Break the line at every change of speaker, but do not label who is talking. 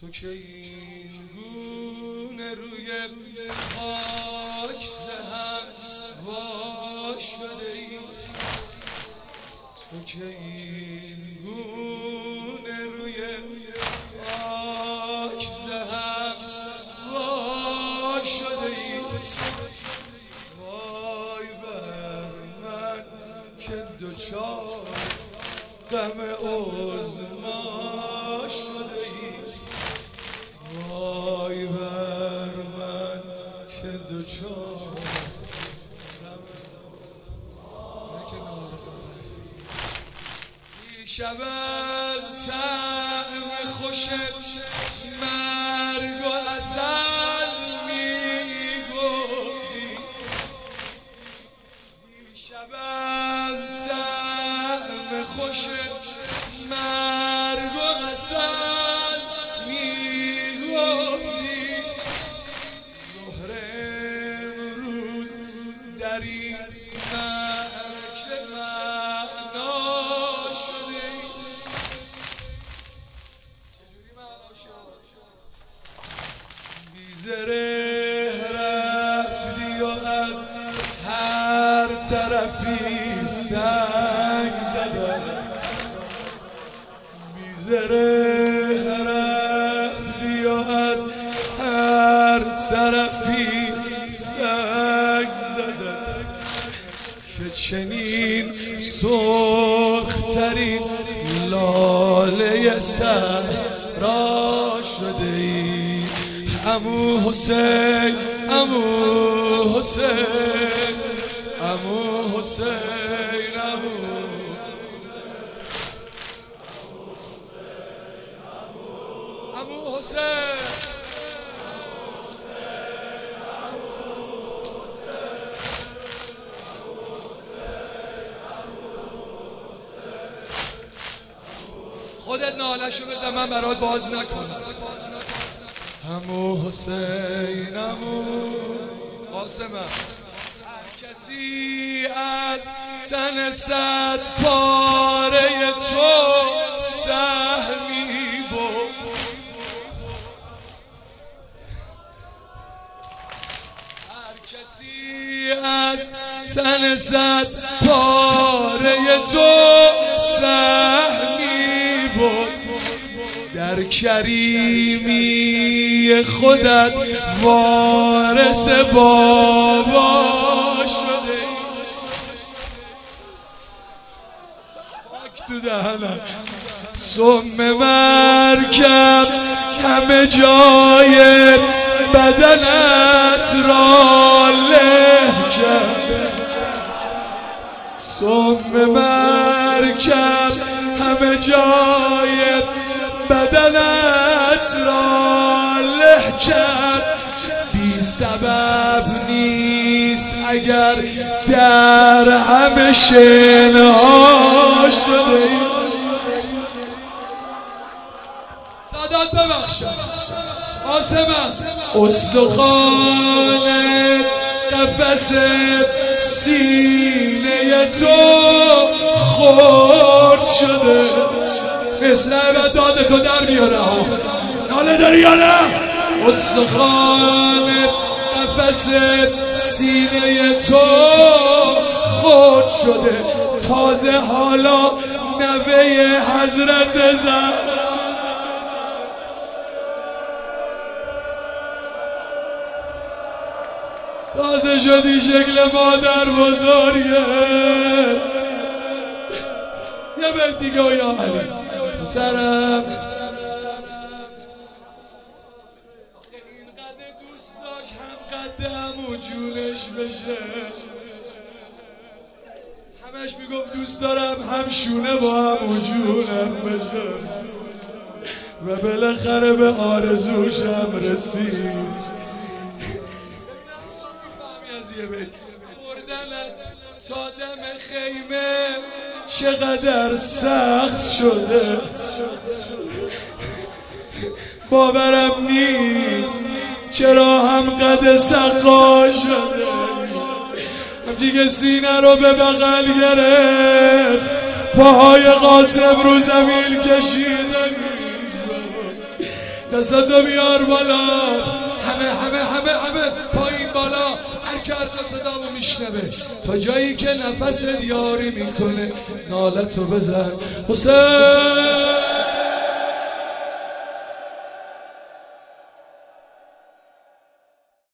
تو که این گونه روی خاک زهم وا شده ای، تو که این گونه روی خاک زهم وا شده ای. وای بر من که دوچار غم عظما شده ای، وای بر من که دوچار دیشب از طعم خوش مرگ و عسل میگفتی، دیشب از طعم خوش مرگ و عسل میگفتی. ظهر امروز در این مکر معنا شده ای. چجوری معنا شد؟ بی زره رفتی و از هر طرفی سنگ زدن، بی زره رفتی و از هر طرفی سنگ زدن، که چنین سرخترین لاله صحرا شده ای. عمو حسین، عمو حسین، عمو حسین، عمو حسین. خودت نالشو بزن، من برات باز نکنم. عمو حسین، عمو قاسم، هر کسی از تن صد پاره تو سهمی بود، هر کسی از تن صد پاره تو سهمی بود. در کریمی خودت وارث بابا شده ای. خاک تو دهنم. سم مرکب همه جای بدنت را له کرد، سم مرکب همه جای بدنت را له کرد. بی سبب نیست اگر در همه شنها شده ای. سادات ببخشم آسمم. استخوان قفس سینه تو خرد شده، مثل عبداد تو در میاره ها. ناله داری یا نه؟ استخوان قفس سینه تو خرد شده، تازه حالا نوه حضرت زهرا تازه شدی شکل مادر بزرگه. یه بیت دیگه یا علی سرم. این قد دوست داشت هم قد عمو جونش بشه، همش میگفت دوست دارم هم شونه با عمو جونم بشه، و بالاخره به آرزوشم رسید. بردنت تا دم خیمه چقدر سخت شده، باورم نیست چرا هم قد سقا شده. همچی که سینه رو به بغل گرفت، پاهای قاسم رو زمین کشید، دستتو بیار بالا، همه پایین بالا، هر که هر صدامو میشنوه تا جایی که نفس یاری میکنه نالتو بزن حسین.